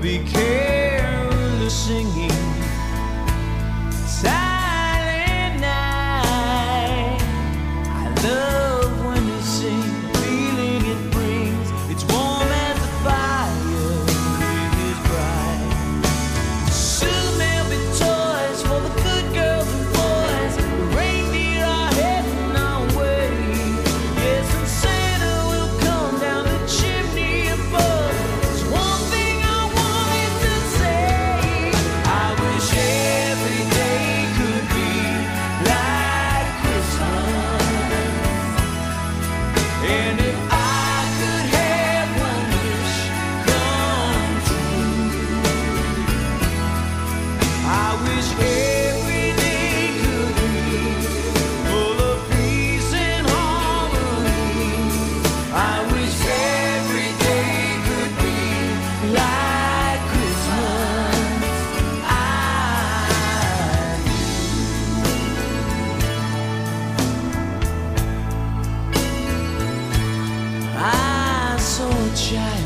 be careless singing. Silent night. I love when you sing, the feeling it brings. It's warm as a fire, it is bright. Soon there'll be toys for the good girls and boys. The reindeer are heading our way. Yes, and Santa will come down the chimney above. There's one thing I wanted to say. I wish every day could be like Christmas. And if I could have one wish come true, I wish every day could be full of peace and harmony. I wish every day could be like Christmas. I saw a child